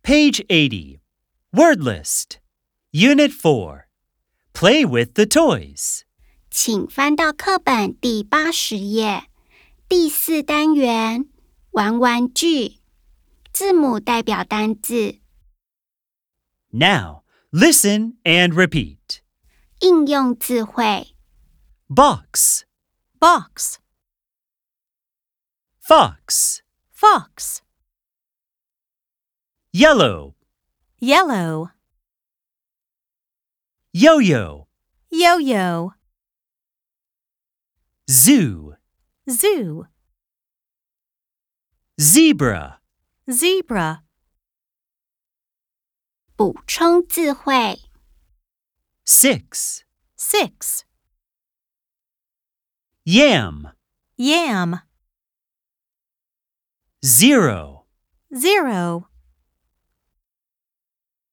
Page 80. Word list. Unit 4. Play with the toys. 请翻到课本第80页，第4单元，玩玩具，字母代表单字。 Now, listen and repeat. 应用字汇 Box, box, fox, fox, yellow, yellow, yo-yo, yo-yo, zoo, zoo, zebra, zebra, 补充字汇 6, six, yam, yam, 0, zero,